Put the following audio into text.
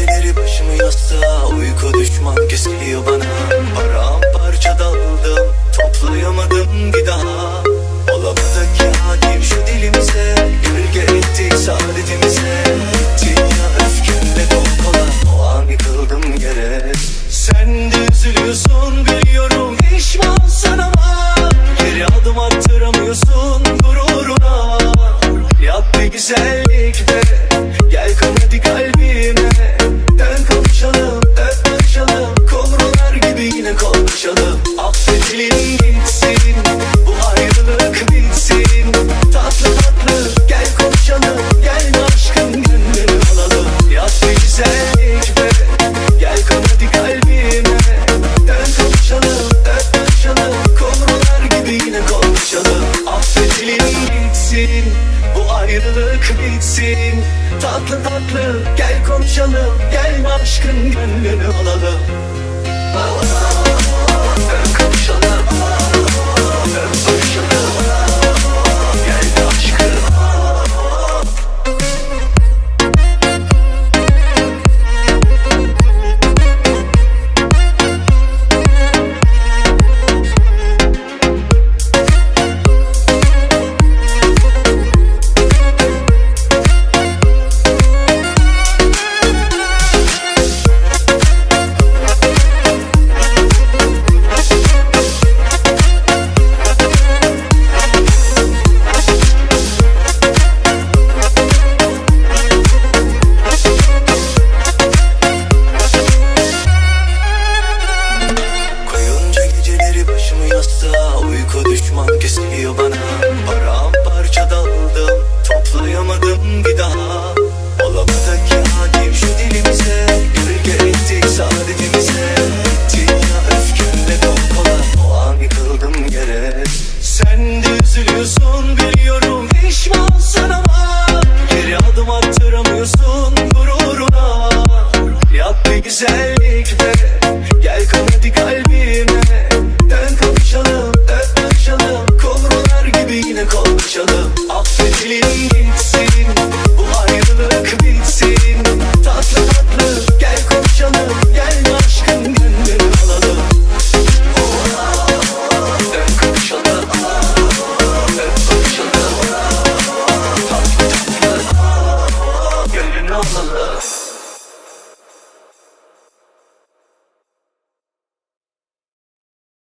geceleri başımı yastığa, uyku düşman kesiliyor bana. Paramparça daldım, toplayamadım bir daha. Olamadık ya hakim şu dilimize, gölge ettik saadetimize. Gittin ya öfkenle kol kola, o an yıkıldım yere. Sen de üzülüyorsun biliyorum, pişmansın ama geri adım attıramıyorsun gururuna. Yap bir güzellik de gel kal hadi kalbime. Dön konuşalım, öp barışalım, kumrular gibi yine konuşalım. Affedelim gitsin, bu ayrılık bitsin. Tatlı tatlı gel konuşalım, gel aşkın gönlünü alalım. Yap bir güzellik de gel kal hadi kalbime. Dön konuşalım, öp barışalım, kumrular gibi yine konuşalım. Affedelim gitsin, bu ayrılık bitsin. Tatlı tatlı gel konuşalım, gel aşkın gönlünü alalım. Dön konuşalım, öp barışalım, gel aşkın. Uyku düşman kesiliyor bana. Paramparça daldım, toplayamadım bir daha. Olamadık ya hakim şu dilimize, gölge ettik saadetimize. Gittin ya öfkenle kol kola, o an yıkıldım yere. Sen de üzülüyorsun biliyorum, pişmansın ama geri adım attıramıyorsun gururuna. Yap bir güzellik de gel kal hadi kalbime. Dön konuşalım, öp barışalım, kumrular gibi yine konuşalım. Affedelim